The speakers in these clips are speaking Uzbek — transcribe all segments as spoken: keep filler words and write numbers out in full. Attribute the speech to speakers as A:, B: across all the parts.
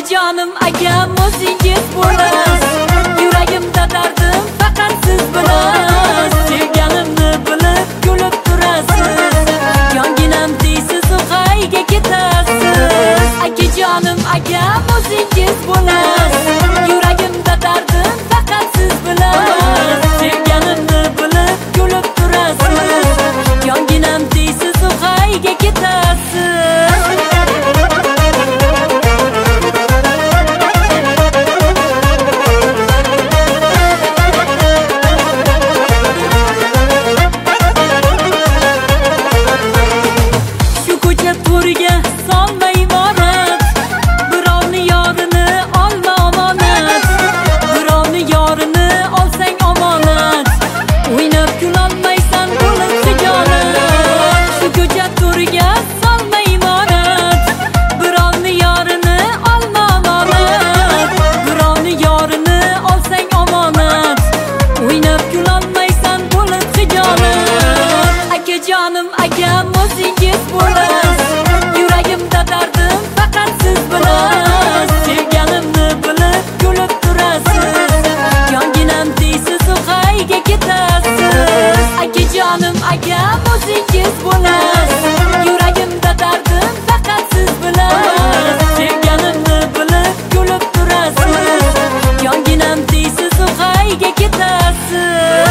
A: Akajonim akam o'zingiz bo'lasiz. Yuragimda dardim faqat siz bilasiz. Sevganimni bilib kulib turasiz. Yonginam deysiz u qayga ketasiz. Akajonim akam o'zingiz bo'lasiz. Yuragimda dardim faqat siz bilasiz. Sevganimni bilib kulib turasiz. Yonginam deysiz u qayga ketasiz. To'riga solma imorat, birovni yorini olma omonat. Birovni yorini olsang omonat, o'ynab kulolmaysan bo'lib xijolat. Shu ko'cha to'riga solma imorat, birovni yorini olma omonat. Birovni yorini olsang omonat, o'ynab kulolmaysan bo'lib xijolat. Akajonim akam o'zingiz bo'lasiz. Yuragimda dardim faqat siz bilasiz. Sevganimni bilib kulib turasiz. Yonginam deysiz u qayga ketasiz. Akajonim akam o'zingiz bo'lasiz. Yuragimda dardim faqat siz bilasiz. Sevganimni bilib kulib turasiz. Yonginam deysiz u qayga ketasiz.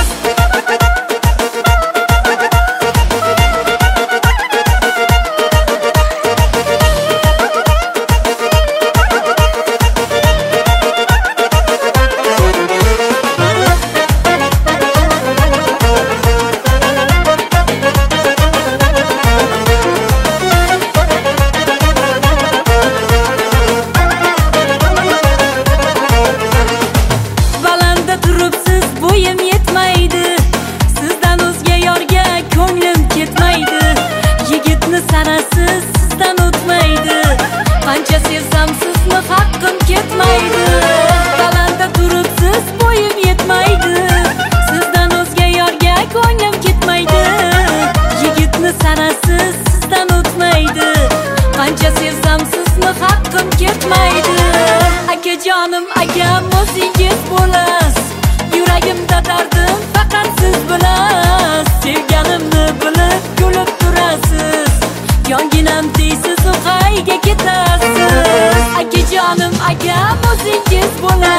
A: Turibsiz bo'yim yetmaydi, sizdan o'zga yorga ko'nglim ketmaydi. Yigitni sanasiz sizdan o'tmaydi, qancha sevsam sizni haqqim ketmaydi. Balandda turibsiz bo'yim yetmaydi, sizdan o'zga yorga ko'nglim ketmaydi. Yigitni sanasiz sizdan o'tmaydi, qancha sevsam sizni haqqim ketmaydi. Akajonim akam o'zingiz bo'lasiz. Yuragimda dardim faqat siz bilasiz. Sevganimni bilib kulib turasiz. Yonginam deysiz u qayga ketasiz. Akajonim akam o'zingiz bo'lasiz.